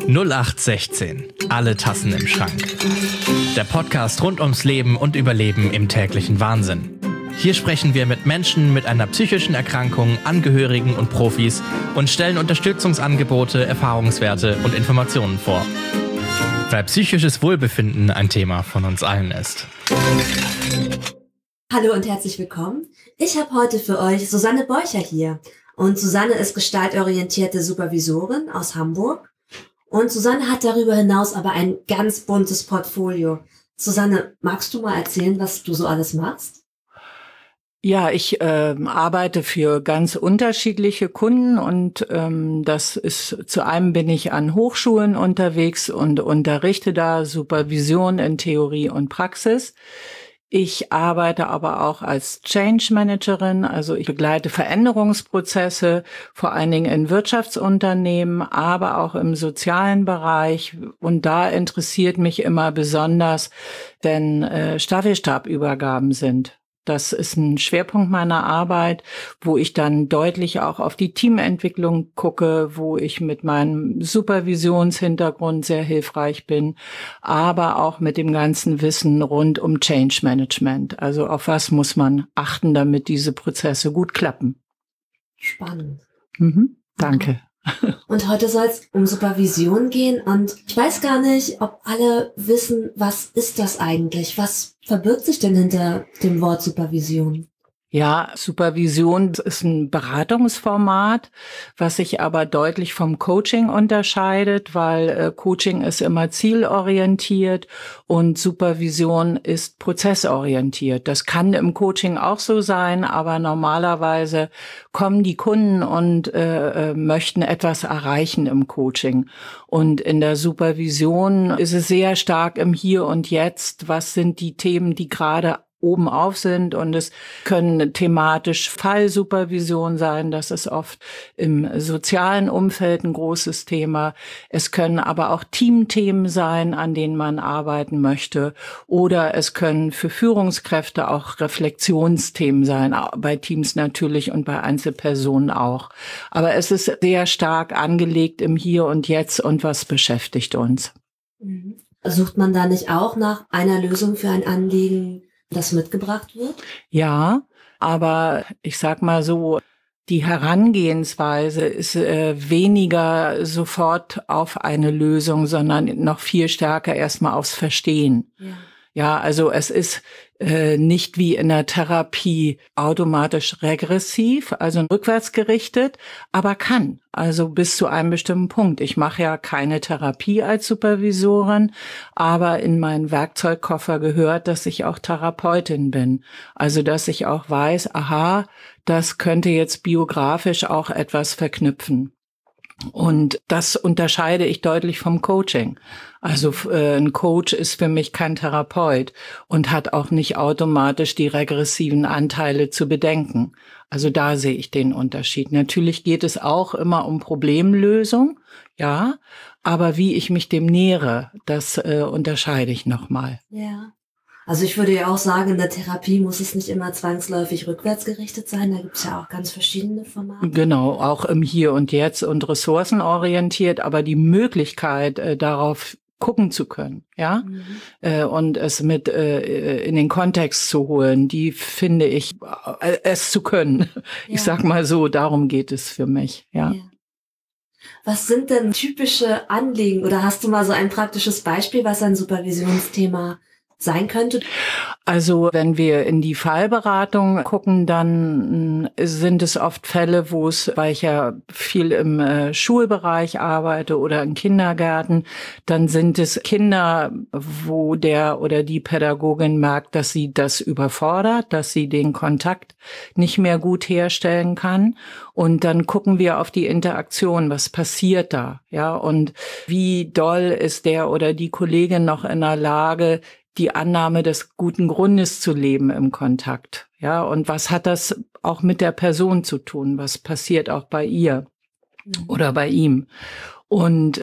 0816. Alle Tassen im Schrank. Der Podcast rund ums Leben und Überleben im täglichen Wahnsinn. Hier sprechen wir mit Menschen mit einer psychischen Erkrankung, Angehörigen und Profis und stellen Unterstützungsangebote, Erfahrungswerte und Informationen vor. Weil psychisches Wohlbefinden ein Thema von uns allen ist. Hallo und herzlich willkommen. Ich habe heute für euch Susanne Beucher hier. Und Susanne ist gestaltorientierte Supervisorin aus Hamburg. Und Susanne hat darüber hinaus aber ein ganz buntes Portfolio. Susanne, magst du mal erzählen, was du so alles machst? Ja, ich arbeite für ganz unterschiedliche Kunden und das ist, zu einem bin ich an Hochschulen unterwegs und unterrichte da Supervision in Theorie und Praxis. Ich arbeite aber auch als Change Managerin, also ich begleite Veränderungsprozesse, vor allen Dingen in Wirtschaftsunternehmen, aber auch im sozialen Bereich. Und da interessiert mich immer besonders, wenn Staffelstabübergaben sind. Das ist ein Schwerpunkt meiner Arbeit, wo ich dann deutlich auch auf die Teamentwicklung gucke, wo ich mit meinem Supervisionshintergrund sehr hilfreich bin, aber auch mit dem ganzen Wissen rund um Change Management. Also auf was muss man achten, damit diese Prozesse gut klappen. Spannend. Danke. Und heute soll es um Supervision gehen und ich weiß gar nicht, ob alle wissen, was ist das eigentlich? Was verbirgt sich denn hinter dem Wort Supervision? Ja, Supervision ist ein Beratungsformat, was sich aber deutlich vom Coaching unterscheidet, weil Coaching ist immer zielorientiert und Supervision ist prozessorientiert. Das kann im Coaching auch so sein, aber normalerweise kommen die Kunden und möchten etwas erreichen im Coaching. Und in der Supervision ist es sehr stark im Hier und Jetzt. Was sind die Themen, die gerade oben auf sind, und es können thematisch Fallsupervision sein, das ist oft im sozialen Umfeld ein großes Thema. Es können aber auch Teamthemen sein, an denen man arbeiten möchte, oder es können für Führungskräfte auch Reflexionsthemen sein, bei Teams natürlich und bei Einzelpersonen auch. Aber es ist sehr stark angelegt im Hier und Jetzt und was beschäftigt uns. Sucht man da nicht auch nach einer Lösung für ein Anliegen, das mitgebracht wird? Ja, aber ich sag mal so, die Herangehensweise ist weniger sofort auf eine Lösung, sondern noch viel stärker erstmal aufs Verstehen. Ja, also es ist nicht wie in der Therapie automatisch regressiv, also rückwärts gerichtet, aber kann, also bis zu einem bestimmten Punkt. Ich mache ja keine Therapie als Supervisorin, aber in meinen Werkzeugkoffer gehört, dass ich auch Therapeutin bin. Also dass ich auch weiß, aha, das könnte jetzt biografisch auch etwas verknüpfen. Und das unterscheide ich deutlich vom Coaching. Also ein Coach ist für mich kein Therapeut und hat auch nicht automatisch die regressiven Anteile zu bedenken. Also da sehe ich den Unterschied. Natürlich geht es auch immer um Problemlösung, ja, aber wie ich mich dem nähere, das unterscheide ich nochmal. Ja. Also ich würde ja auch sagen, in der Therapie muss es nicht immer zwangsläufig rückwärts gerichtet sein. Da gibt es ja auch ganz verschiedene Formate. Genau, auch im Hier und Jetzt und ressourcenorientiert, aber die Möglichkeit, darauf gucken zu können, ja, und es mit in den Kontext zu holen, die finde ich, es zu können. Ja. Ich sag mal so, darum geht es für mich, ja. Was sind denn typische Anliegen oder hast du mal so ein praktisches Beispiel, was ein Supervisionsthema sein könnte? Also wenn wir in die Fallberatung gucken, dann sind es oft Fälle, wo es, weil ich ja viel im Schulbereich arbeite oder in Kindergärten, dann sind es Kinder, wo der oder die Pädagogin merkt, dass sie das überfordert, dass sie den Kontakt nicht mehr gut herstellen kann. Und dann gucken wir auf die Interaktion, was passiert da, ja, und wie doll ist der oder die Kollegin noch in der Lage, die Annahme des guten Grundes zu leben im Kontakt. Ja, und was hat das auch mit der Person zu tun? Was passiert auch bei ihr oder bei ihm? Und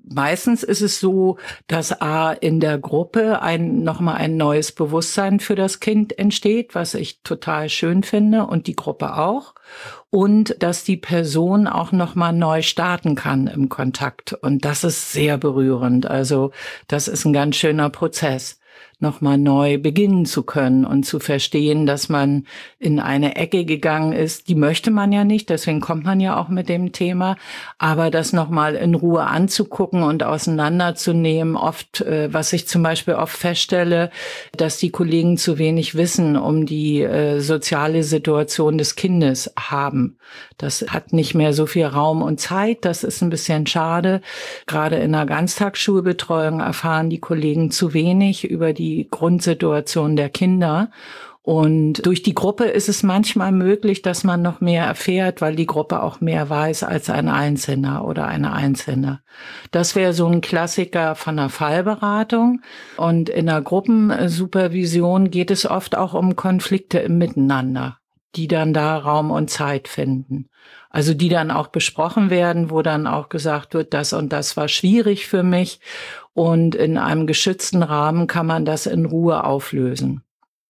meistens ist es so, dass in der Gruppe nochmal ein neues Bewusstsein für das Kind entsteht, was ich total schön finde und die Gruppe auch. Und dass die Person auch nochmal neu starten kann im Kontakt. Und das ist sehr berührend. Also das ist ein ganz schöner Prozess, nochmal neu beginnen zu können und zu verstehen, dass man in eine Ecke gegangen ist, die möchte man ja nicht, deswegen kommt man ja auch mit dem Thema, aber das nochmal in Ruhe anzugucken und auseinanderzunehmen. Oft, was ich zum Beispiel oft feststelle, dass die Kollegen zu wenig Wissen um die soziale Situation des Kindes haben. Das hat nicht mehr so viel Raum und Zeit, das ist ein bisschen schade. Gerade in der Ganztagsschulbetreuung erfahren die Kollegen zu wenig über die Grundsituation der Kinder. Und durch die Gruppe ist es manchmal möglich, dass man noch mehr erfährt, weil die Gruppe auch mehr weiß als ein Einzelner oder eine Einzelne. Das wäre so ein Klassiker von der Fallberatung. Und in der Gruppensupervision geht es oft auch um Konflikte im Miteinander, die dann da Raum und Zeit finden. Also die dann auch besprochen werden, wo dann auch gesagt wird, das und das war schwierig für mich. Und in einem geschützten Rahmen kann man das in Ruhe auflösen.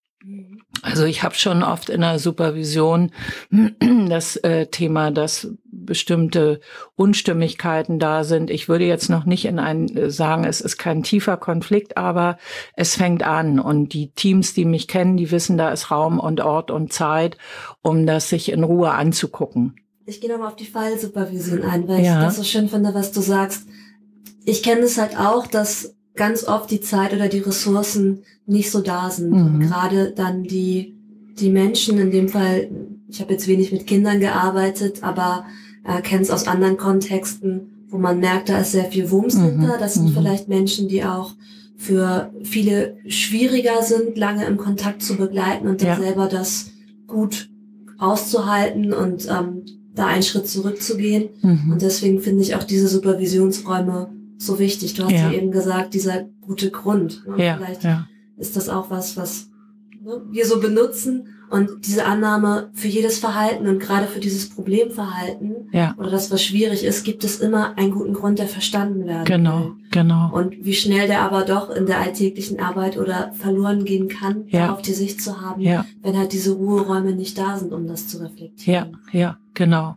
Also ich habe schon oft in der Supervision das Thema, dass bestimmte Unstimmigkeiten da sind. Ich würde jetzt noch nicht sagen, es ist kein tiefer Konflikt, aber es fängt an. Und die Teams, die mich kennen, die wissen, da ist Raum und Ort und Zeit, um das sich in Ruhe anzugucken. Ich gehe nochmal auf die Fallsupervision ein, weil ich das so schön finde, was du sagst. Ich kenne es halt auch, dass ganz oft die Zeit oder die Ressourcen nicht so da sind. Und gerade dann die Menschen, in dem Fall, ich habe jetzt wenig mit Kindern gearbeitet, aber kenne es aus anderen Kontexten, wo man merkt, da ist sehr viel Wumms hinter. Das sind vielleicht Menschen, die auch für viele schwieriger sind, lange im Kontakt zu begleiten und dann selber das gut auszuhalten und da einen Schritt zurückzugehen. Und deswegen finde ich auch diese Supervisionsräume so wichtig. Du hast ja eben gesagt, dieser gute Grund. Ne? Vielleicht ist das auch was wir so benutzen. Und diese Annahme für jedes Verhalten und gerade für dieses Problemverhalten oder das, was schwierig ist, gibt es immer einen guten Grund, der verstanden werden will. Genau. Und wie schnell der aber doch in der alltäglichen Arbeit oder verloren gehen kann, darauf die Sicht zu haben, wenn halt diese Ruheräume nicht da sind, um das zu reflektieren. Ja, genau.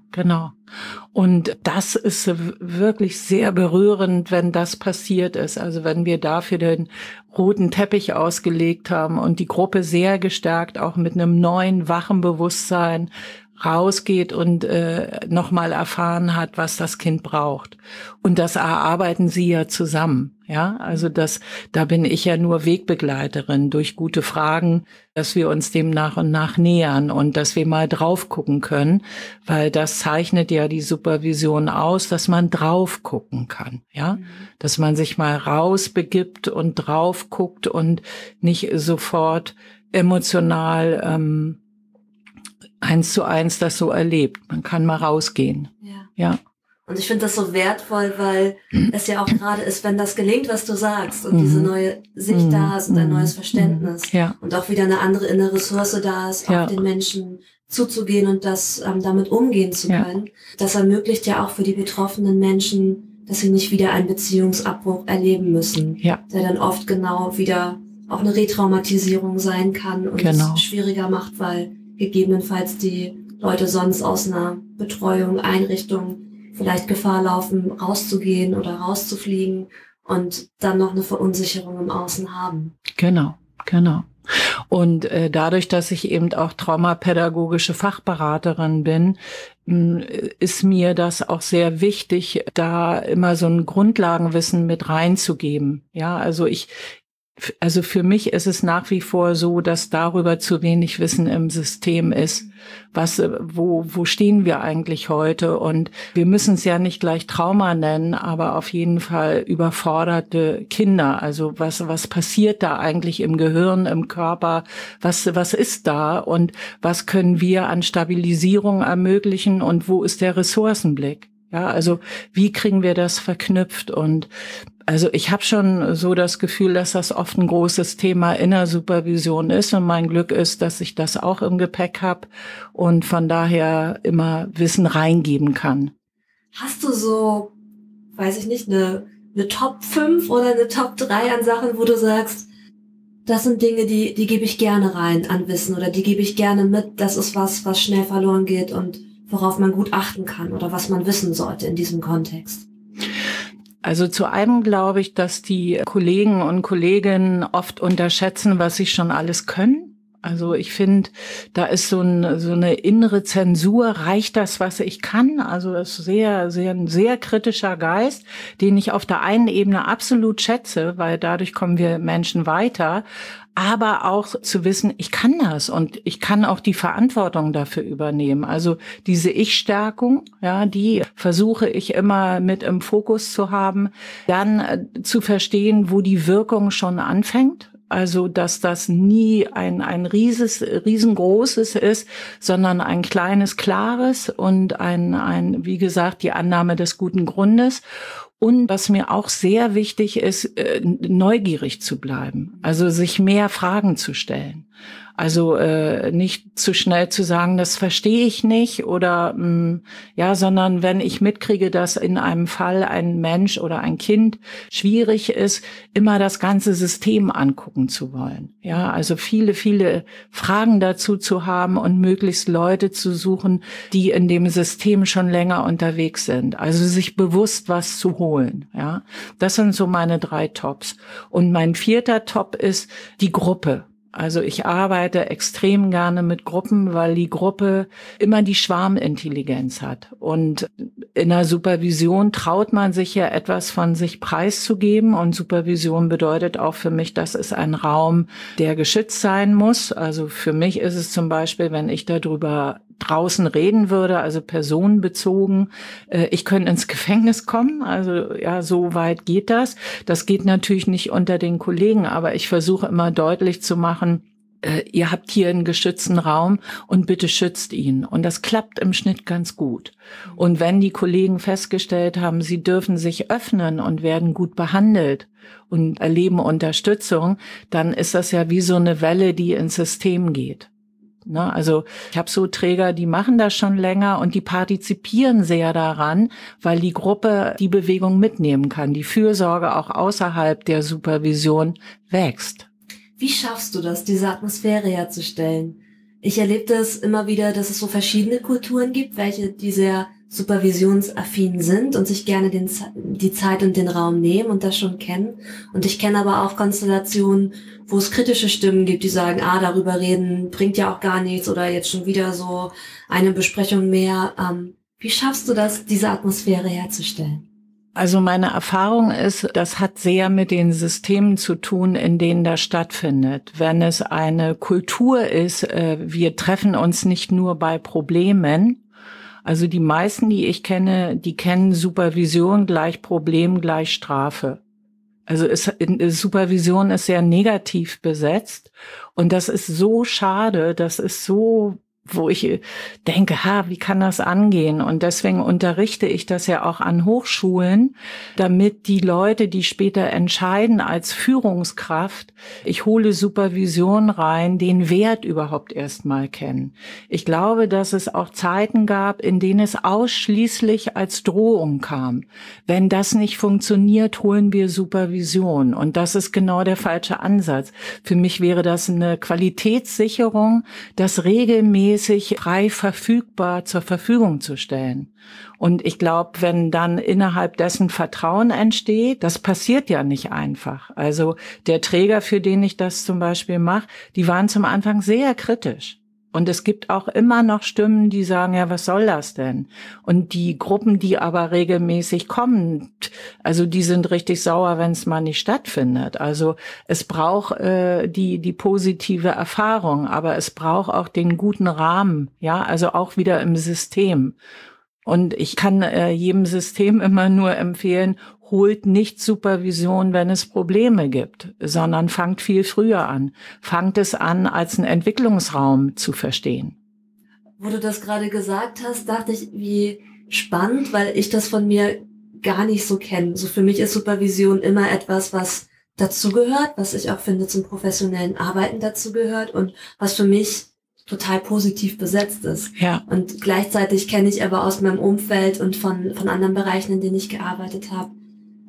Und das ist wirklich sehr berührend, wenn das passiert ist. Also wenn wir dafür den roten Teppich ausgelegt haben und die Gruppe sehr gestärkt auch mit einem neuen, wachen Bewusstsein rausgeht und nochmal erfahren hat, was das Kind braucht. Und das erarbeiten sie ja zusammen. Ja, also da bin ich ja nur Wegbegleiterin durch gute Fragen, dass wir uns dem nach und nach nähern und dass wir mal drauf gucken können, weil das zeichnet ja die Supervision aus, dass man drauf gucken kann. Ja, dass man sich mal rausbegibt und drauf guckt und nicht sofort emotional 1:1 das so erlebt. Man kann mal rausgehen. Ja. Und ich finde das so wertvoll, weil es ja auch gerade ist, wenn das gelingt, was du sagst und diese neue Sicht da ist und ein neues Verständnis und auch wieder eine andere innere Ressource da ist, auf den Menschen zuzugehen und das damit umgehen zu können. Das ermöglicht ja auch für die betroffenen Menschen, dass sie nicht wieder einen Beziehungsabbruch erleben müssen, der dann oft genau wieder auch eine Retraumatisierung sein kann und es schwieriger macht, weil gegebenenfalls die Leute sonst aus einer Betreuung, Einrichtung vielleicht Gefahr laufen, rauszugehen oder rauszufliegen und dann noch eine Verunsicherung im Außen haben. Genau. Und dadurch, dass ich eben auch traumapädagogische Fachberaterin bin, ist mir das auch sehr wichtig, da immer so ein Grundlagenwissen mit reinzugeben. Ja, also für mich ist es nach wie vor so, dass darüber zu wenig Wissen im System ist. Wo stehen wir eigentlich heute? Und wir müssen es ja nicht gleich Trauma nennen, aber auf jeden Fall überforderte Kinder. Also was passiert da eigentlich im Gehirn, im Körper? Was ist da? Und was können wir an Stabilisierung ermöglichen? Und wo ist der Ressourcenblick? Ja, also wie kriegen wir das verknüpft? Und also ich habe schon so das Gefühl, dass das oft ein großes Thema in der Supervision ist und mein Glück ist, dass ich das auch im Gepäck habe und von daher immer Wissen reingeben kann. Hast du so, weiß ich nicht, eine eine Top 5 oder eine Top 3 an Sachen, wo du sagst, das sind Dinge, die gebe ich gerne rein an Wissen oder die gebe ich gerne mit. Das ist was schnell verloren geht und worauf man gut achten kann oder was man wissen sollte in diesem Kontext? Also zu einem glaube ich, dass die Kollegen und Kolleginnen oft unterschätzen, was sie schon alles können. Also ich finde, da ist so eine innere Zensur. Reicht das, was ich kann? Also das ist ein sehr kritischer Geist, den ich auf der einen Ebene absolut schätze, weil dadurch kommen wir Menschen weiter. Aber auch zu wissen, ich kann das und ich kann auch die Verantwortung dafür übernehmen. Also diese Ich-Stärkung, ja, die versuche ich immer mit im Fokus zu haben. Dann zu verstehen, wo die Wirkung schon anfängt. Also, dass das nie ein riesengroßes ist, sondern ein kleines, klares und wie gesagt, die Annahme des guten Grundes. Und was mir auch sehr wichtig ist, neugierig zu bleiben. Also, sich mehr Fragen zu stellen. Also nicht zu schnell zu sagen, das verstehe ich nicht oder sondern wenn ich mitkriege, dass in einem Fall ein Mensch oder ein Kind schwierig ist, immer das ganze System angucken zu wollen. Ja, also viele Fragen dazu zu haben und möglichst Leute zu suchen, die in dem System schon länger unterwegs sind. Also sich bewusst was zu holen. Ja, das sind so meine 3 Tops. Und mein 4. Top ist die Gruppe. Also ich arbeite extrem gerne mit Gruppen, weil die Gruppe immer die Schwarmintelligenz hat. Und in der Supervision traut man sich ja etwas von sich preiszugeben. Und Supervision bedeutet auch für mich, das ist ein Raum, der geschützt sein muss. Also für mich ist es zum Beispiel, wenn ich darüber draußen reden würde, also personenbezogen, ich könnte ins Gefängnis kommen, also ja, so weit geht das. Das geht natürlich nicht unter den Kollegen, aber ich versuche immer deutlich zu machen, ihr habt hier einen geschützten Raum und bitte schützt ihn. Und das klappt im Schnitt ganz gut. Und wenn die Kollegen festgestellt haben, sie dürfen sich öffnen und werden gut behandelt und erleben Unterstützung, dann ist das ja wie so eine Welle, die ins System geht. Also ich habe so Träger, die machen das schon länger und die partizipieren sehr daran, weil die Gruppe die Bewegung mitnehmen kann, die Fürsorge auch außerhalb der Supervision wächst. Wie schaffst du das, diese Atmosphäre herzustellen? Ich erlebe das immer wieder, dass es so verschiedene Kulturen gibt, welche die sehr supervisionsaffin sind und sich gerne die Zeit und den Raum nehmen und das schon kennen. Und ich kenne aber auch Konstellationen, wo es kritische Stimmen gibt, die sagen, darüber reden bringt ja auch gar nichts oder jetzt schon wieder so eine Besprechung mehr. Wie schaffst du das, diese Atmosphäre herzustellen? Also meine Erfahrung ist, das hat sehr mit den Systemen zu tun, in denen das stattfindet. Wenn es eine Kultur ist, wir treffen uns nicht nur bei Problemen. Also die meisten, die ich kenne, die kennen Supervision gleich Problem gleich Strafe. Also Supervision ist sehr negativ besetzt und das ist so schade, das ist so, wo ich denke, wie kann das angehen? Und deswegen unterrichte ich das ja auch an Hochschulen, damit die Leute, die später entscheiden als Führungskraft, ich hole Supervision rein, den Wert überhaupt erstmal kennen. Ich glaube, dass es auch Zeiten gab, in denen es ausschließlich als Drohung kam. Wenn das nicht funktioniert, holen wir Supervision. Und das ist genau der falsche Ansatz. Für mich wäre das eine Qualitätssicherung, das regelmäßig frei verfügbar zur Verfügung zu stellen. Und ich glaube, wenn dann innerhalb dessen Vertrauen entsteht, das passiert ja nicht einfach. Also der Träger, für den ich das zum Beispiel mache, die waren zum Anfang sehr kritisch. Und es gibt auch immer noch Stimmen, die sagen, ja, was soll das denn? Und die Gruppen, die aber regelmäßig kommen, also die sind richtig sauer, wenn es mal nicht stattfindet. Also es braucht die positive Erfahrung, aber es braucht auch den guten Rahmen, ja, also auch wieder im System. Und ich kann jedem System immer nur empfehlen, holt nicht Supervision, wenn es Probleme gibt, sondern fangt viel früher an. Fangt es an, als einen Entwicklungsraum zu verstehen. Wo du das gerade gesagt hast, dachte ich, wie spannend, weil ich das von mir gar nicht so kenne. So für mich ist Supervision immer etwas, was dazugehört, was ich auch finde zum professionellen Arbeiten dazugehört und was für mich total positiv besetzt ist. Ja. Und gleichzeitig kenne ich aber aus meinem Umfeld und von anderen Bereichen, in denen ich gearbeitet habe,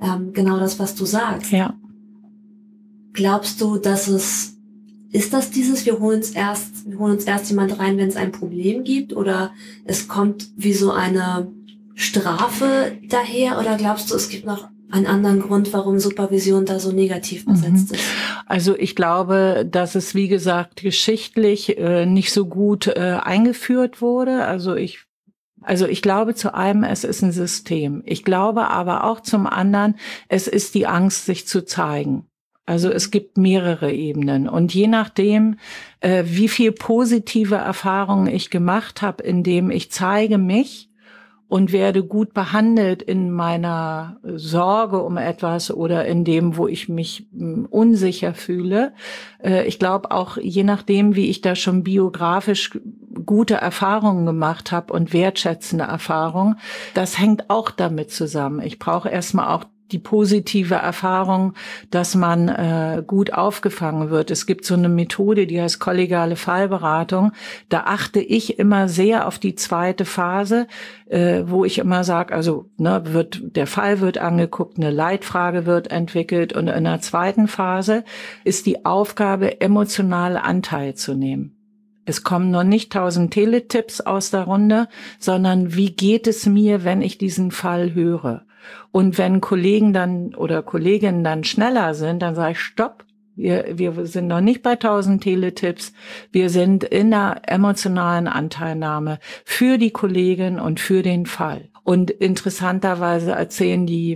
genau das, was du sagst. Ja. Glaubst du, ist das dieses, wir holen uns erst jemand rein, wenn es ein Problem gibt, oder es kommt wie so eine Strafe daher, oder glaubst du, es gibt noch einen anderen Grund, warum Supervision da so negativ besetzt ist? Also ich glaube, dass es, wie gesagt, geschichtlich nicht so gut eingeführt wurde. Also ich glaube zu einem, es ist ein System. Ich glaube aber auch zum anderen, es ist die Angst, sich zu zeigen. Also es gibt mehrere Ebenen. Und je nachdem, wie viel positive Erfahrungen ich gemacht habe, indem ich zeige mich und werde gut behandelt in meiner Sorge um etwas oder in dem, wo ich mich unsicher fühle. Ich glaube auch, je nachdem, wie ich da schon biografisch gute Erfahrungen gemacht habe und wertschätzende Erfahrungen, das hängt auch damit zusammen. Ich brauche erstmal auch die positive Erfahrung, dass man gut aufgefangen wird. Es gibt so eine Methode, die heißt kollegiale Fallberatung. Da achte ich immer sehr auf die zweite Phase, wo ich immer sage, also der Fall wird angeguckt, eine Leitfrage wird entwickelt und in der zweiten Phase ist die Aufgabe, emotional Anteil zu nehmen. Es kommen noch nicht 1000 Teletipps aus der Runde, sondern wie geht es mir, wenn ich diesen Fall höre? Und wenn Kollegen dann oder Kolleginnen dann schneller sind, dann sage ich, stopp, wir sind noch nicht bei 1000 Teletipps, wir sind in der emotionalen Anteilnahme für die Kollegin und für den Fall. Und interessanterweise erzählen die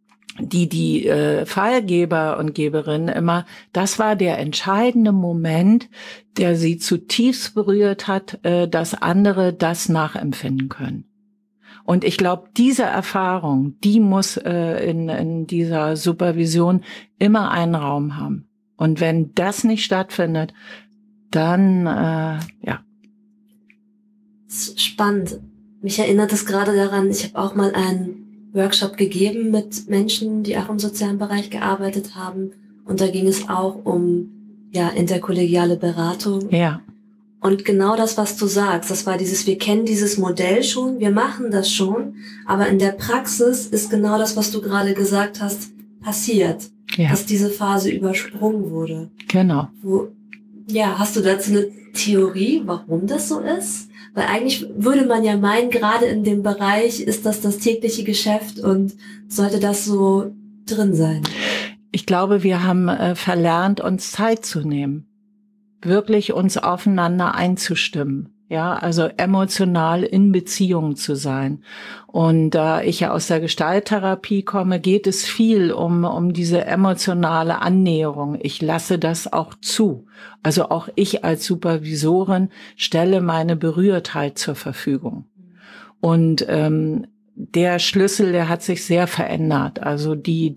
Fallgeber und Geberinnen immer, das war der entscheidende Moment, der sie zutiefst berührt hat, dass andere das nachempfinden können. Und ich glaube, diese Erfahrung, die muss in dieser Supervision immer einen Raum haben. Und wenn das nicht stattfindet, dann, Das ist spannend. Mich erinnert es gerade daran, ich habe auch mal einen Workshop gegeben mit Menschen, die auch im sozialen Bereich gearbeitet haben. Und da ging es auch um interkollegiale Beratung. Ja. Und genau das, was du sagst, das war wir kennen dieses Modell schon, wir machen das schon, aber in der Praxis ist genau das, was du gerade gesagt hast, passiert. Ja. Dass diese Phase übersprungen wurde. Genau. Hast du dazu eine Theorie, warum das so ist? Weil eigentlich würde man ja meinen, gerade in dem Bereich ist das tägliche Geschäft und sollte das so drin sein. Ich glaube, wir haben verlernt, uns Zeit zu nehmen. Wirklich uns aufeinander einzustimmen, ja, also emotional in Beziehung zu sein. Und da ich ja aus der Gestalttherapie komme, geht es viel um diese emotionale Annäherung. Ich lasse das auch zu. Also auch ich als Supervisorin stelle meine Berührtheit zur Verfügung. Und der Schlüssel, der hat sich sehr verändert. Also die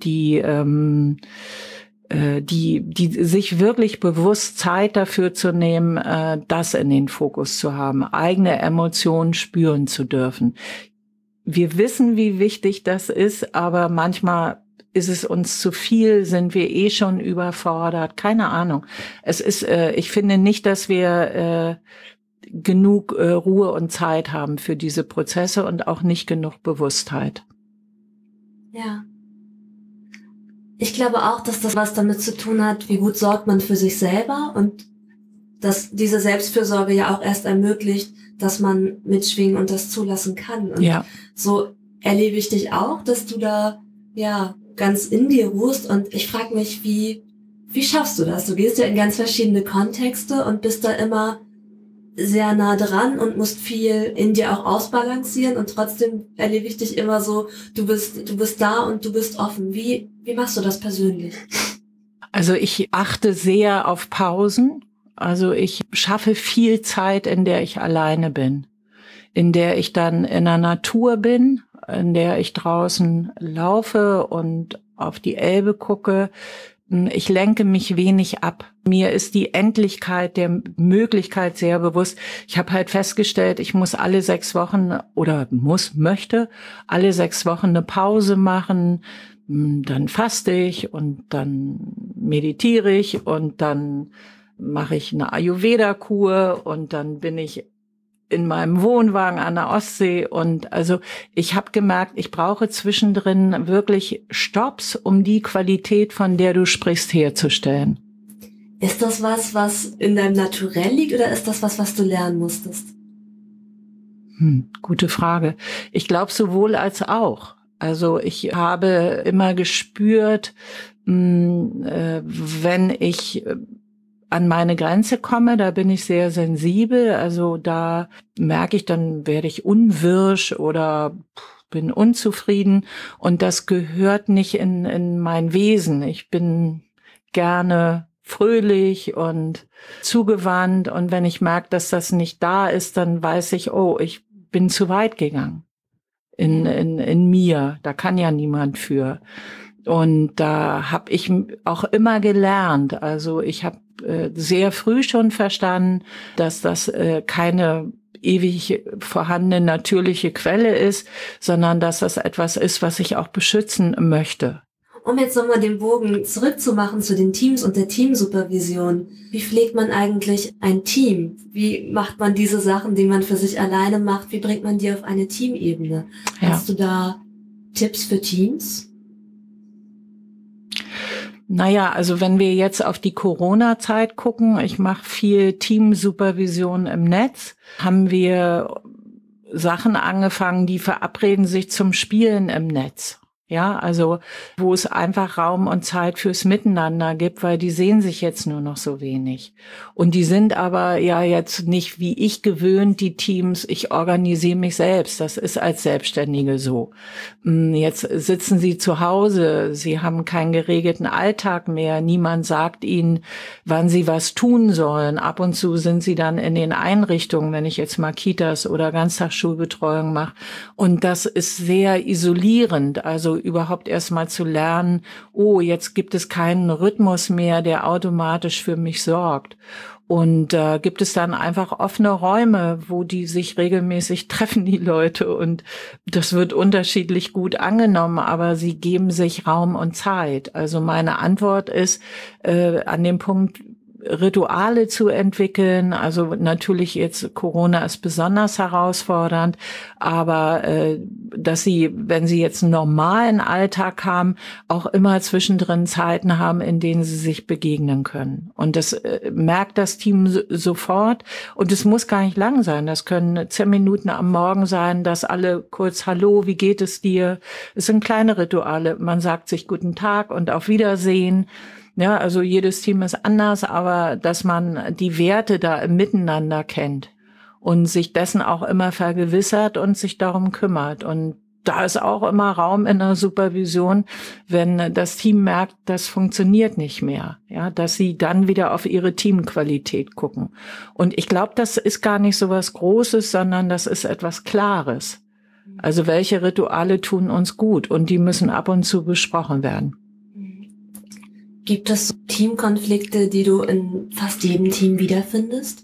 sich wirklich bewusst Zeit dafür zu nehmen, das in den Fokus zu haben, eigene Emotionen spüren zu dürfen. Wir wissen, wie wichtig das ist, aber manchmal ist es uns zu viel, sind wir schon überfordert, keine Ahnung. Ich finde nicht, dass wir genug Ruhe und Zeit haben für diese Prozesse und auch nicht genug Bewusstheit. Ja. Ich glaube auch, dass das was damit zu tun hat, wie gut sorgt man für sich selber und dass diese Selbstfürsorge ja auch erst ermöglicht, dass man mitschwingen und das zulassen kann. Und so erlebe ich dich auch, dass du da ganz in dir ruhst und ich frage mich, wie schaffst du das? Du gehst ja in ganz verschiedene Kontexte und bist da immer sehr nah dran und musst viel in dir auch ausbalancieren und trotzdem erlebe ich dich immer so, du bist da und du bist offen. Wie machst du das persönlich? Also ich achte sehr auf Pausen. Also ich schaffe viel Zeit, in der ich alleine bin, in der ich dann in der Natur bin, in der ich draußen laufe und auf die Elbe gucke. Ich lenke mich wenig ab. Mir ist die Endlichkeit der Möglichkeit sehr bewusst. Ich habe halt festgestellt, ich muss alle 6 Wochen oder möchte alle 6 Wochen eine Pause machen. Dann faste ich und dann meditiere ich und dann mache ich eine Ayurveda-Kur und dann bin ich in meinem Wohnwagen an der Ostsee. Und also ich habe gemerkt, ich brauche zwischendrin wirklich Stopps, um die Qualität, von der du sprichst, herzustellen. Ist das was in deinem Naturell liegt, oder ist das was du lernen musstest? Gute Frage. Ich glaube sowohl als auch. Also ich habe immer gespürt, wenn ich an meine Grenze komme, da bin ich sehr sensibel. Also da merke ich, dann werde ich unwirsch oder bin unzufrieden. Und das gehört nicht in mein Wesen. Ich bin gerne fröhlich und zugewandt. Und wenn ich merke, dass das nicht da ist, dann weiß ich, oh, ich bin zu weit gegangen in mir. Da kann ja niemand für. Und da habe ich auch immer gelernt. Also ich habe sehr früh schon verstanden, dass das keine ewig vorhandene natürliche Quelle ist, sondern dass das etwas ist, was ich auch beschützen möchte. Um jetzt nochmal den Bogen zurückzumachen zu den Teams und der Teamsupervision. Wie pflegt man eigentlich ein Team? Wie macht man diese Sachen, die man für sich alleine macht? Wie bringt man die auf eine Teamebene? Ja. Hast du da Tipps für Teams? Naja, also wenn wir jetzt auf die Corona-Zeit gucken, ich mache viel Teamsupervision im Netz, haben wir Sachen angefangen, die verabreden sich zum Spielen im Netz. Ja, also wo es einfach Raum und Zeit fürs Miteinander gibt, weil die sehen sich jetzt nur noch so wenig. Und die sind aber ja jetzt nicht wie ich gewöhnt, die Teams, ich organisiere mich selbst. Das ist als Selbstständige so. Jetzt sitzen sie zu Hause, sie haben keinen geregelten Alltag mehr. Niemand sagt ihnen, wann sie was tun sollen. Ab und zu sind sie dann in den Einrichtungen, wenn ich jetzt mal Kitas oder Ganztagsschulbetreuung mache. Und das ist sehr isolierend. Also überhaupt erst mal zu lernen, oh, jetzt gibt es keinen Rhythmus mehr, der automatisch für mich sorgt. Und gibt es dann einfach offene Räume, wo die sich regelmäßig treffen, die Leute. Und das wird unterschiedlich gut angenommen, aber sie geben sich Raum und Zeit. Also meine Antwort ist an dem Punkt, Rituale zu entwickeln. Also natürlich jetzt Corona ist besonders herausfordernd, aber dass sie, wenn sie jetzt einen normalen Alltag haben, auch immer zwischendrin Zeiten haben, in denen sie sich begegnen können. Und das merkt das Team sofort. Und es muss gar nicht lang sein. Das können 10 Minuten am Morgen sein, dass alle kurz Hallo, wie geht es dir? Es sind kleine Rituale. Man sagt sich Guten Tag und auf Wiedersehen. Ja, also jedes Team ist anders, aber dass man die Werte da im Miteinander kennt und sich dessen auch immer vergewissert und sich darum kümmert. Und da ist auch immer Raum in der Supervision, wenn das Team merkt, das funktioniert nicht mehr, ja, dass sie dann wieder auf ihre Teamqualität gucken. Und ich glaube, das ist gar nicht so was Großes, sondern das ist etwas Klares. Also welche Rituale tun uns gut und die müssen ab und zu besprochen werden. Gibt es Teamkonflikte, die du in fast jedem Team wiederfindest?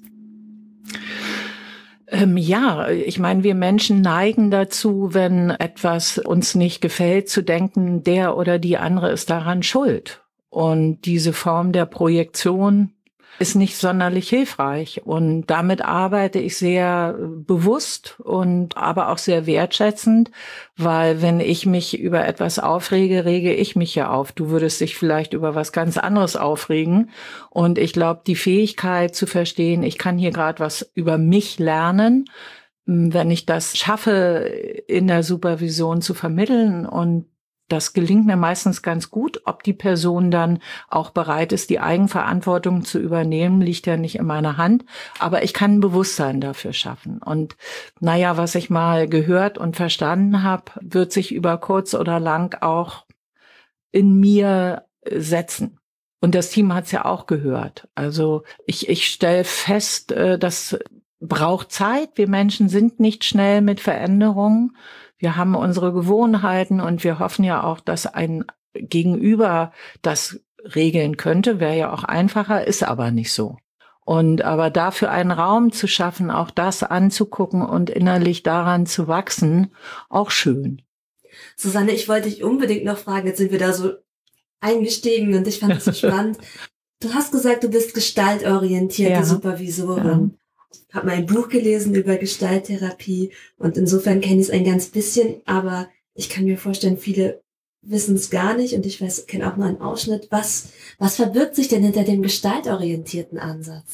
Ja, ich meine, wir Menschen neigen dazu, wenn etwas uns nicht gefällt, zu denken, der oder die andere ist daran schuld. Und diese Form der Projektion ist nicht sonderlich hilfreich. Und damit arbeite ich sehr bewusst und aber auch sehr wertschätzend, weil wenn ich mich über etwas aufrege, rege ich mich ja auf. Du würdest dich vielleicht über was ganz anderes aufregen. Und ich glaube, die Fähigkeit zu verstehen, ich kann hier gerade was über mich lernen, wenn ich das schaffe, in der Supervision zu vermitteln, und das gelingt mir meistens ganz gut. Ob die Person dann auch bereit ist, die Eigenverantwortung zu übernehmen, liegt ja nicht in meiner Hand. Aber ich kann ein Bewusstsein dafür schaffen. Und naja, was ich mal gehört und verstanden habe, wird sich über kurz oder lang auch in mir setzen. Und das Team hat es ja auch gehört. Also ich stelle fest, das braucht Zeit. Wir Menschen sind nicht schnell mit Veränderungen. Wir haben unsere Gewohnheiten und wir hoffen ja auch, dass ein Gegenüber das regeln könnte. Wäre ja auch einfacher, ist aber nicht so. Und aber dafür einen Raum zu schaffen, auch das anzugucken und innerlich daran zu wachsen, auch schön. Susanne, ich wollte dich unbedingt noch fragen, jetzt sind wir da so eingestiegen und ich fand das so spannend. Du hast gesagt, du bist gestaltorientierte Supervisorin. Ja. habe mal ein Buch gelesen über Gestalttherapie und insofern kenne ich es ein ganz bisschen, aber ich kann mir vorstellen, viele wissen es gar nicht und ich kenne auch nur einen Ausschnitt. Was verbirgt sich denn hinter dem gestaltorientierten Ansatz?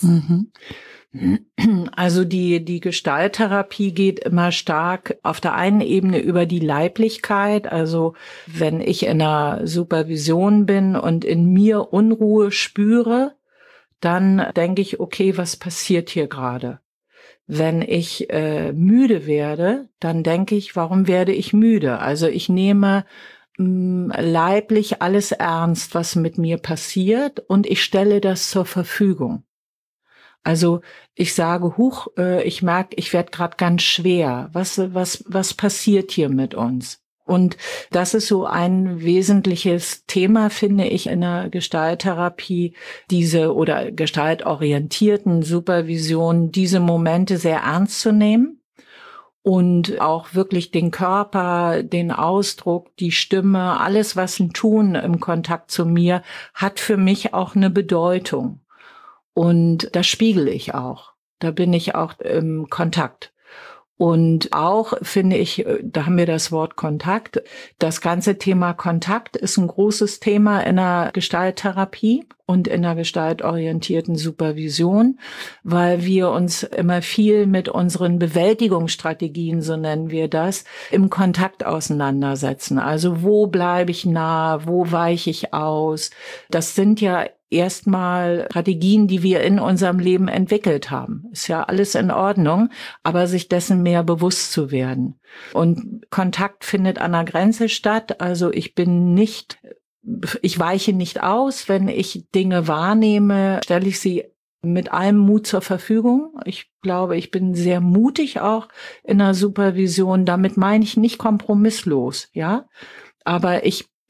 Also die Gestalttherapie geht immer stark auf der einen Ebene über die Leiblichkeit. Also wenn ich in einer Supervision bin und in mir Unruhe spüre, dann denke ich, okay, was passiert hier gerade? Wenn ich müde werde, dann denke ich, warum werde ich müde? Also ich nehme leiblich alles ernst, was mit mir passiert, und ich stelle das zur Verfügung. Also ich sage, ich merke, ich werde gerade ganz schwer. Was passiert hier mit uns? Und das ist so ein wesentliches Thema, finde ich, in der Gestalttherapie, oder gestaltorientierten Supervision, diese Momente sehr ernst zu nehmen und auch wirklich den Körper, den Ausdruck, die Stimme, alles, was ein Tun im Kontakt zu mir, hat für mich auch eine Bedeutung. Und das spiegel ich auch. Da bin ich auch im Kontakt. Und auch finde ich, da haben wir das Wort Kontakt. Das ganze Thema Kontakt ist ein großes Thema in der Gestalttherapie und in der gestaltorientierten Supervision, weil wir uns immer viel mit unseren Bewältigungsstrategien, so nennen wir das, im Kontakt auseinandersetzen. Also wo bleibe ich nah, wo weiche ich aus? Das sind ja erstmal Strategien, die wir in unserem Leben entwickelt haben. Ist ja alles in Ordnung, aber sich dessen mehr bewusst zu werden. Und Kontakt findet an der Grenze statt. Also ich weiche nicht aus. Wenn ich Dinge wahrnehme, stelle ich sie mit allem Mut zur Verfügung. Ich glaube, ich bin sehr mutig auch in der Supervision. Damit meine ich nicht kompromisslos, ja. Aber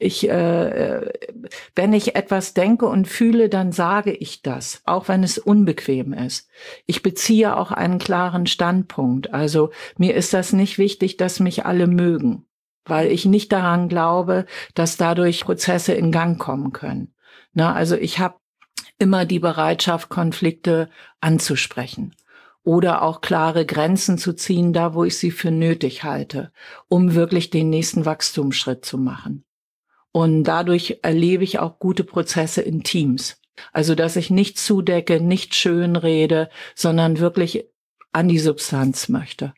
wenn ich etwas denke und fühle, dann sage ich das, auch wenn es unbequem ist. Ich beziehe auch einen klaren Standpunkt. Also mir ist das nicht wichtig, dass mich alle mögen, weil ich nicht daran glaube, dass dadurch Prozesse in Gang kommen können. Also ich habe immer die Bereitschaft, Konflikte anzusprechen oder auch klare Grenzen zu ziehen, da wo ich sie für nötig halte, um wirklich den nächsten Wachstumsschritt zu machen. Und dadurch erlebe ich auch gute Prozesse in Teams. Also, dass ich nicht zudecke, nicht schönrede, sondern wirklich an die Substanz möchte.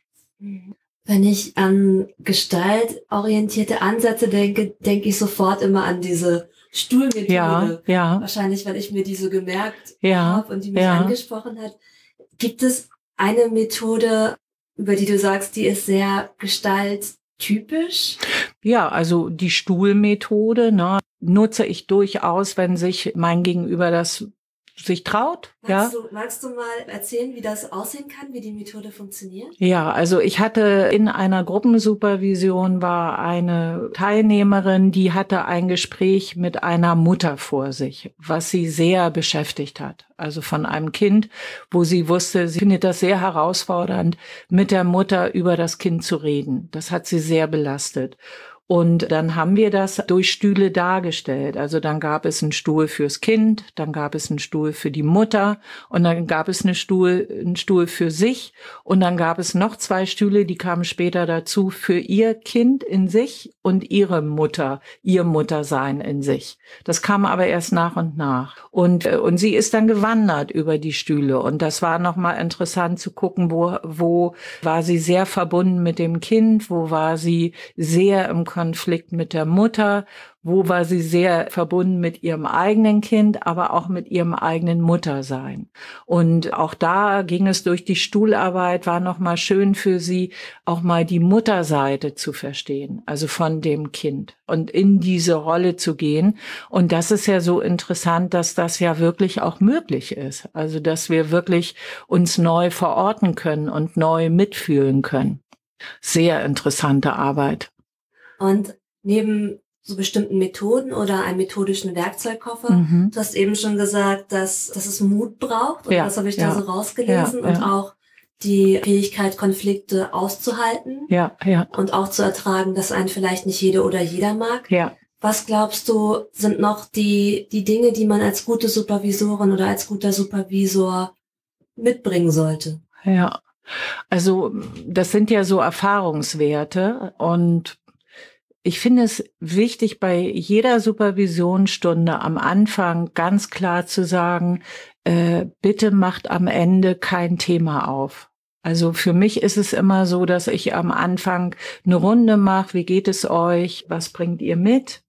Wenn ich an gestaltorientierte Ansätze denke ich sofort immer an diese Stuhlmethode. Ja. Wahrscheinlich, weil ich mir die so gemerkt Ja. habe und die mich angesprochen hat. Gibt es eine Methode, über die du sagst, die ist sehr gestalttypisch? Ja, also die Stuhlmethode nutze ich durchaus, wenn sich mein Gegenüber das sich traut. Magst du mal erzählen, wie das aussehen kann, wie die Methode funktioniert? Ja, also ich hatte in einer Gruppensupervision war eine Teilnehmerin, die hatte ein Gespräch mit einer Mutter vor sich, was sie sehr beschäftigt hat. Also von einem Kind, wo sie wusste, sie findet das sehr herausfordernd, mit der Mutter über das Kind zu reden. Das hat sie sehr belastet. Und dann haben wir das durch Stühle dargestellt. Also dann gab es einen Stuhl fürs Kind, dann gab es einen Stuhl für die Mutter und dann gab es einen Stuhl für sich und dann gab es noch 2 Stühle, die kamen später dazu, für ihr Kind in sich und ihre Mutter, ihr Muttersein in sich. Das kam aber erst nach und nach. Und sie ist dann gewandert über die Stühle und das war nochmal interessant zu gucken, wo war sie sehr verbunden mit dem Kind, wo war sie sehr im Konflikt mit der Mutter, wo war sie sehr verbunden mit ihrem eigenen Kind, aber auch mit ihrem eigenen Muttersein. Und auch da ging es durch die Stuhlarbeit, war nochmal schön für sie, auch mal die Mutterseite zu verstehen, also von dem Kind und in diese Rolle zu gehen. Und das ist ja so interessant, dass das ja wirklich auch möglich ist. Also, dass wir wirklich uns neu verorten können und neu mitfühlen können. Sehr interessante Arbeit. Und neben so bestimmten Methoden oder einem methodischen Werkzeugkoffer, du hast eben schon gesagt, dass es Mut braucht und das habe ich da so rausgelesen und auch die Fähigkeit, Konflikte auszuhalten und auch zu ertragen, dass einen vielleicht nicht jede oder jeder mag. Ja. Was glaubst du, sind noch die Dinge, die man als gute Supervisorin oder als guter Supervisor mitbringen sollte? Ja. Also das sind ja so Erfahrungswerte und ich finde es wichtig, bei jeder Supervisionsstunde am Anfang ganz klar zu sagen, bitte macht am Ende kein Thema auf. Also für mich ist es immer so, dass ich am Anfang eine Runde mache, wie geht es euch, was bringt ihr mit?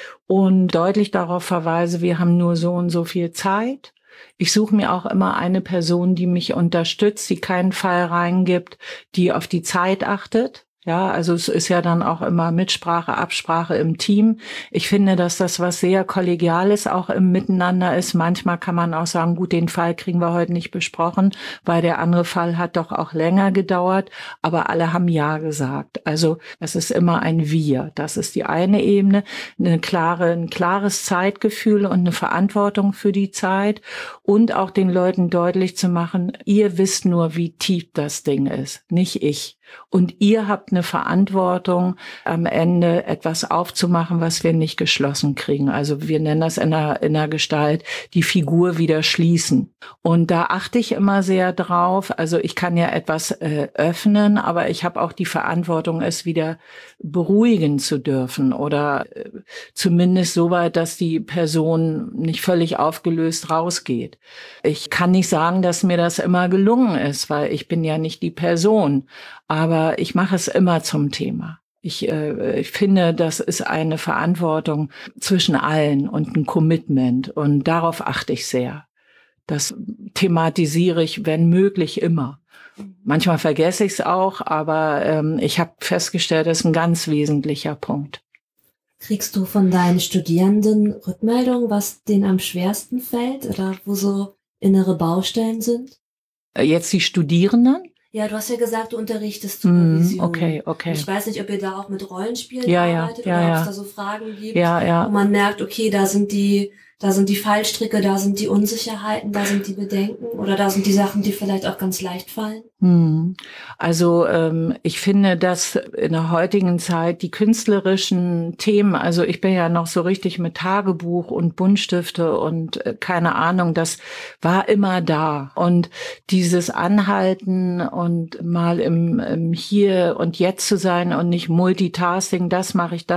Und deutlich darauf verweise, wir haben nur so und so viel Zeit. Ich suche mir auch immer eine Person, die mich unterstützt, die keinen Fall reingibt, die auf die Zeit achtet. Ja, also es ist ja dann auch immer Mitsprache, Absprache im Team. Ich finde, dass das was sehr Kollegiales auch im Miteinander ist. Manchmal kann man auch sagen, gut, den Fall kriegen wir heute nicht besprochen, weil der andere Fall hat doch auch länger gedauert. Aber alle haben Ja gesagt. Also es ist immer ein Wir. Das ist die eine Ebene, ein klares Zeitgefühl und eine Verantwortung für die Zeit. Und auch den Leuten deutlich zu machen, ihr wisst nur, wie tief das Ding ist, nicht ich. Und ihr habt eine Verantwortung, am Ende etwas aufzumachen, was wir nicht geschlossen kriegen. Also wir nennen das in der Gestalt die Figur wieder schließen. Und da achte ich immer sehr drauf. Also ich kann ja etwas öffnen, aber ich habe auch die Verantwortung, es wieder beruhigen zu dürfen oder zumindest so weit, dass die Person nicht völlig aufgelöst rausgeht. Ich kann nicht sagen, dass mir das immer gelungen ist, weil ich bin ja nicht die Person. Aber ich mache es immer zum Thema. Ich finde, das ist eine Verantwortung zwischen allen und ein Commitment. Und darauf achte ich sehr. Das thematisiere ich, wenn möglich, immer. Manchmal vergesse ich es auch, aber ich habe festgestellt, das ist ein ganz wesentlicher Punkt. Kriegst du von deinen Studierenden Rückmeldungen, was denen am schwersten fällt oder wo so innere Baustellen sind? Jetzt die Studierenden? Ja, du hast ja gesagt, du unterrichtest Supervision. Okay. Ich weiß nicht, ob ihr da auch mit Rollenspielen Ja, arbeitet oder ob es da so Fragen gibt, wo man merkt, okay, da sind die Fallstricke, da sind die Unsicherheiten, da sind die Bedenken oder da sind die Sachen, die vielleicht auch ganz leicht fallen. Also ich finde, dass in der heutigen Zeit die künstlerischen Themen, also ich bin ja noch so richtig mit Tagebuch und Buntstifte und keine Ahnung, das war immer da. Und dieses Anhalten und mal im Hier und Jetzt zu sein und nicht Multitasking, das mache ich.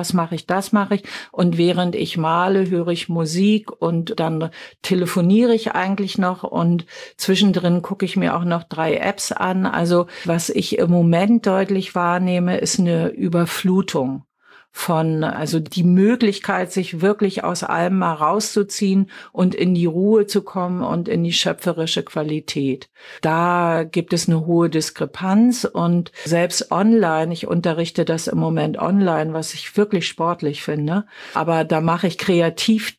Und während ich male, höre ich Musik und dann telefoniere ich eigentlich noch und zwischendrin gucke ich mir auch noch 3 Apps an. Also was ich im Moment deutlich wahrnehme, ist eine Überflutung also die Möglichkeit, sich wirklich aus allem mal rauszuziehen und in die Ruhe zu kommen und in die schöpferische Qualität. Da gibt es eine hohe Diskrepanz und selbst online, ich unterrichte das im Moment online, was ich wirklich sportlich finde, aber da mache ich kreativ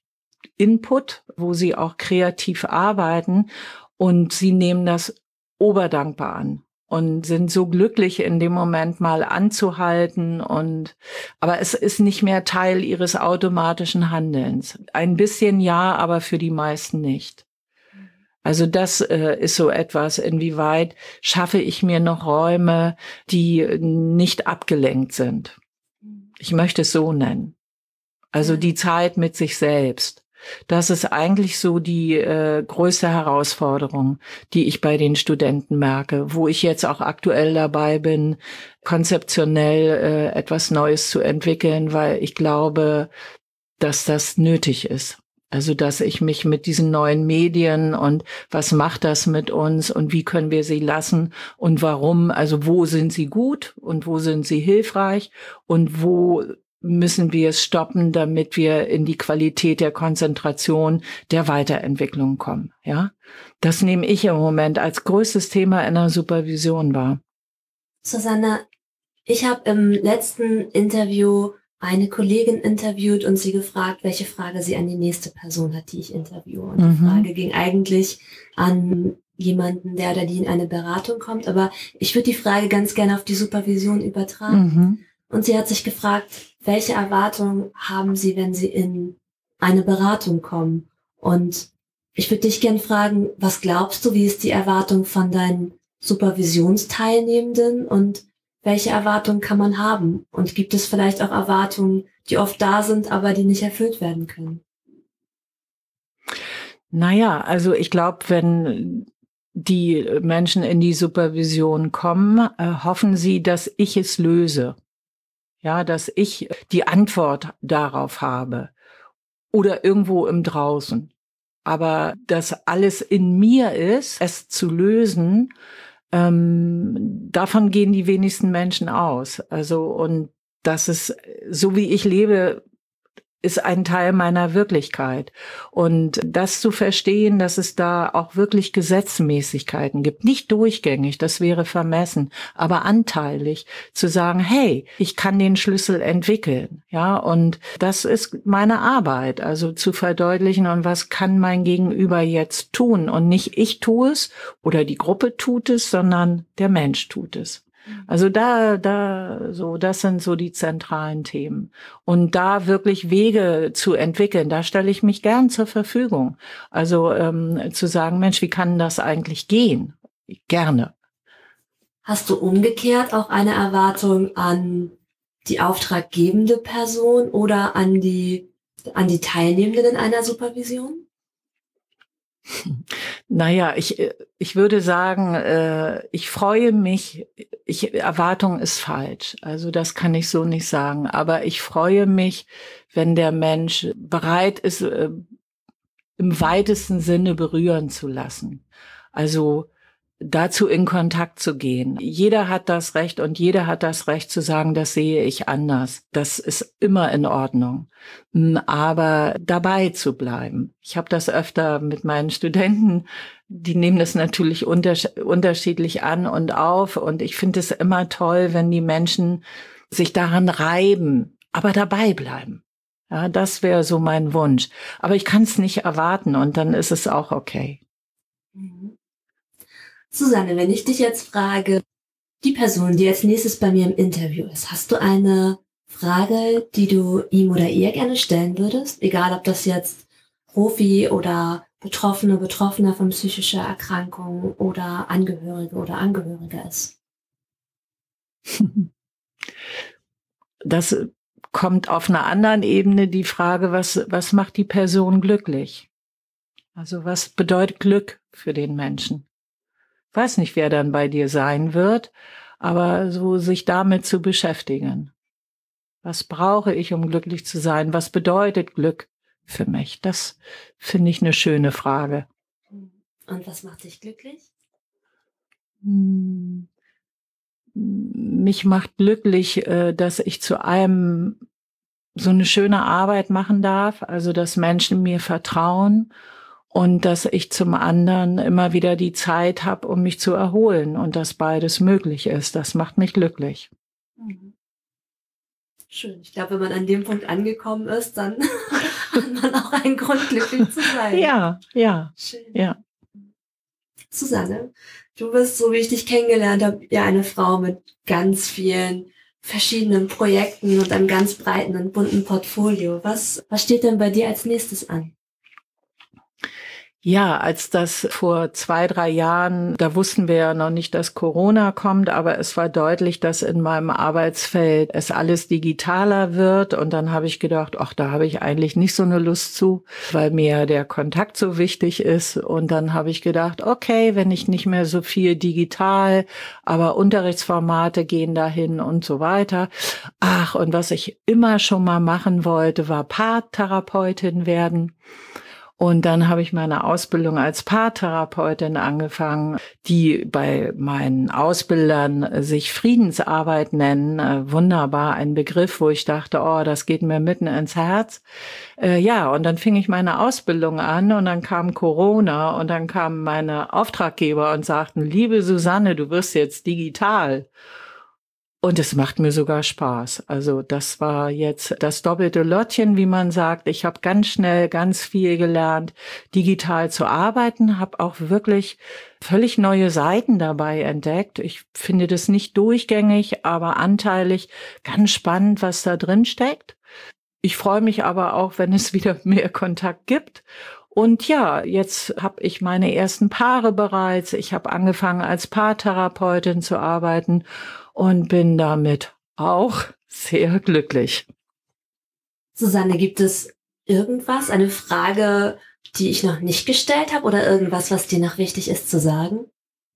Input, wo sie auch kreativ arbeiten und sie nehmen das oberdankbar an und sind so glücklich, in dem Moment mal anzuhalten aber es ist nicht mehr Teil ihres automatischen Handelns. Ein bisschen ja, aber für die meisten nicht. Also das ist so etwas, inwieweit schaffe ich mir noch Räume, die nicht abgelenkt sind. Ich möchte es so nennen. Also die Zeit mit sich selbst. Das ist eigentlich so die größte Herausforderung, die ich bei den Studenten merke, wo ich jetzt auch aktuell dabei bin, konzeptionell etwas Neues zu entwickeln, weil ich glaube, dass das nötig ist. Also, dass ich mich mit diesen neuen Medien und was macht das mit uns und wie können wir sie lassen und warum, also wo sind sie gut und wo sind sie hilfreich und wo müssen wir es stoppen, damit wir in die Qualität der Konzentration, der Weiterentwicklung kommen. Ja, das nehme ich im Moment als größtes Thema in der Supervision wahr. Susanne, ich habe im letzten Interview eine Kollegin interviewt und sie gefragt, welche Frage sie an die nächste Person hat, die ich interviewe. Und die Frage ging eigentlich an jemanden, der oder die in eine Beratung kommt. Aber ich würde die Frage ganz gerne auf die Supervision übertragen. Und sie hat sich gefragt, welche Erwartungen haben Sie, wenn Sie in eine Beratung kommen? Und ich würde dich gerne fragen, was glaubst du, wie ist die Erwartung von deinen Supervisionsteilnehmenden und welche Erwartungen kann man haben? Und gibt es vielleicht auch Erwartungen, die oft da sind, aber die nicht erfüllt werden können? Naja, also ich glaube, wenn die Menschen in die Supervision kommen, hoffen sie, dass ich es löse. Ja, dass ich die Antwort darauf habe. Oder irgendwo im Draußen. Aber dass alles in mir ist, es zu lösen, davon gehen die wenigsten Menschen aus. Also, und das ist, so wie ich lebe, ist ein Teil meiner Wirklichkeit. Und das zu verstehen, dass es da auch wirklich Gesetzmäßigkeiten gibt, nicht durchgängig, das wäre vermessen, aber anteilig, zu sagen, hey, ich kann den Schlüssel entwickeln, ja, und das ist meine Arbeit, also zu verdeutlichen, und was kann mein Gegenüber jetzt tun, und nicht ich tue es oder die Gruppe tut es, sondern der Mensch tut es. Also das sind so die zentralen Themen. Und da wirklich Wege zu entwickeln, da stelle ich mich gern zur Verfügung. Also zu sagen, Mensch, wie kann das eigentlich gehen? Gerne. Hast du umgekehrt auch eine Erwartung an die auftraggebende Person oder an die Teilnehmenden in einer Supervision? Naja, ich würde sagen, ich freue mich, Erwartung ist falsch, also das kann ich so nicht sagen, aber ich freue mich, wenn der Mensch bereit ist, im weitesten Sinne berühren zu lassen. Also dazu in Kontakt zu gehen. Jeder hat das Recht und jeder hat das Recht zu sagen, das sehe ich anders. Das ist immer in Ordnung. Aber dabei zu bleiben. Ich habe das öfter mit meinen Studenten, die nehmen das natürlich unterschiedlich an und auf. Und ich finde es immer toll, wenn die Menschen sich daran reiben, aber dabei bleiben. Ja, das wäre so mein Wunsch. Aber ich kann es nicht erwarten und dann ist es auch okay. Mhm. Susanne, wenn ich dich jetzt frage, die Person, die als nächstes bei mir im Interview ist, hast du eine Frage, die du ihm oder ihr gerne stellen würdest? Egal, ob das jetzt Profi oder Betroffener von psychischer Erkrankung oder Angehörige ist. Das kommt auf einer anderen Ebene, die Frage, was macht die Person glücklich? Also was bedeutet Glück für den Menschen? Ich weiß nicht, wer dann bei dir sein wird, aber so sich damit zu beschäftigen. Was brauche ich, um glücklich zu sein? Was bedeutet Glück für mich? Das finde ich eine schöne Frage. Und was macht dich glücklich? Mich macht glücklich, dass ich zu einem so eine schöne Arbeit machen darf, also dass Menschen mir vertrauen. Und dass ich zum anderen immer wieder die Zeit habe, um mich zu erholen und dass beides möglich ist. Das macht mich glücklich. Schön. Ich glaube, wenn man an dem Punkt angekommen ist, dann hat man auch einen Grund, glücklich zu sein. Ja. Schön. Ja. Susanne, du bist, so wie ich dich kennengelernt habe, ja eine Frau mit ganz vielen verschiedenen Projekten und einem ganz breiten und bunten Portfolio. Was steht denn bei dir als nächstes an? Ja, als das vor 2-3 Jahren, da wussten wir ja noch nicht, dass Corona kommt, aber es war deutlich, dass in meinem Arbeitsfeld es alles digitaler wird. Und dann habe ich gedacht, ach, da habe ich eigentlich nicht so eine Lust zu, weil mir der Kontakt so wichtig ist. Und dann habe ich gedacht, okay, wenn ich nicht mehr so viel digital, aber Unterrichtsformate gehen dahin und so weiter. Ach, und was ich immer schon mal machen wollte, war Paartherapeutin werden. Und dann habe ich meine Ausbildung als Paartherapeutin angefangen, die bei meinen Ausbildern sich Friedensarbeit nennen. Wunderbar, ein Begriff, wo ich dachte, oh, das geht mir mitten ins Herz. Ja, und dann fing ich meine Ausbildung an und dann kam Corona und dann kamen meine Auftraggeber und sagten, liebe Susanne, du wirst jetzt digital. Und es macht mir sogar Spaß. Also das war jetzt das doppelte Lottchen, wie man sagt. Ich habe ganz schnell ganz viel gelernt, digital zu arbeiten, habe auch wirklich völlig neue Seiten dabei entdeckt. Ich finde das nicht durchgängig, aber anteilig ganz spannend, was da drin steckt. Ich freue mich aber auch, wenn es wieder mehr Kontakt gibt. Und ja, jetzt habe ich meine ersten Paare bereits. Ich habe angefangen, als Paartherapeutin zu arbeiten und bin damit auch sehr glücklich. Susanne, gibt es irgendwas, eine Frage, die ich noch nicht gestellt habe oder irgendwas, was dir noch wichtig ist zu sagen?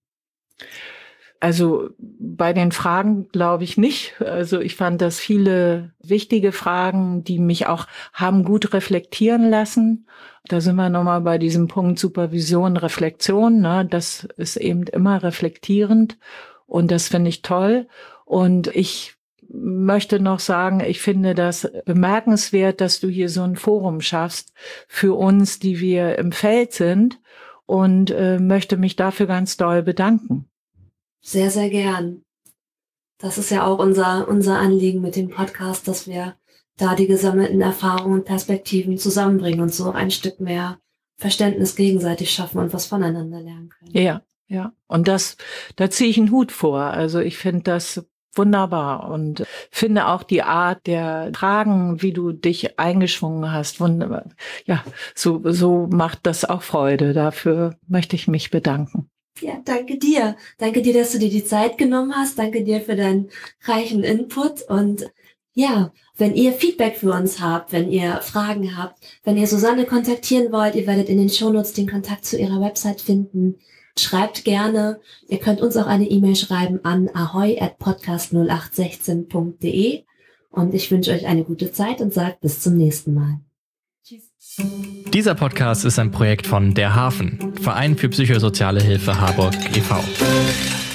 Also bei den Fragen glaube ich nicht. Also ich fand das viele wichtige Fragen, die mich auch haben gut reflektieren lassen. Da sind wir nochmal bei diesem Punkt Supervision, Reflexion. Ne? Das ist eben immer reflektierend und das finde ich toll. Und ich möchte noch sagen, ich finde das bemerkenswert, dass du hier so ein Forum schaffst für uns, die wir im Feld sind und möchte mich dafür ganz doll bedanken. Sehr, sehr gern. Das ist ja auch unser Anliegen mit dem Podcast, dass wir da die gesammelten Erfahrungen und Perspektiven zusammenbringen und so ein Stück mehr Verständnis gegenseitig schaffen und was voneinander lernen können. Ja, ja. Und da ziehe ich einen Hut vor. Also ich finde das wunderbar und finde auch die Art der Fragen, wie du dich eingeschwungen hast, wunderbar. Ja, so macht das auch Freude. Dafür möchte ich mich bedanken. Ja, danke dir. Danke dir, dass du dir die Zeit genommen hast. Danke dir für deinen reichen Input. Und ja, wenn ihr Feedback für uns habt, wenn ihr Fragen habt, wenn ihr Susanne kontaktieren wollt, ihr werdet in den Shownotes den Kontakt zu ihrer Website finden. Schreibt gerne. Ihr könnt uns auch eine E-Mail schreiben an ahoi@podcast0816.de. Und ich wünsche euch eine gute Zeit und sage bis zum nächsten Mal. Tschüss. Dieser Podcast ist ein Projekt von Der Hafen, Verein für psychosoziale Hilfe Harburg e.V.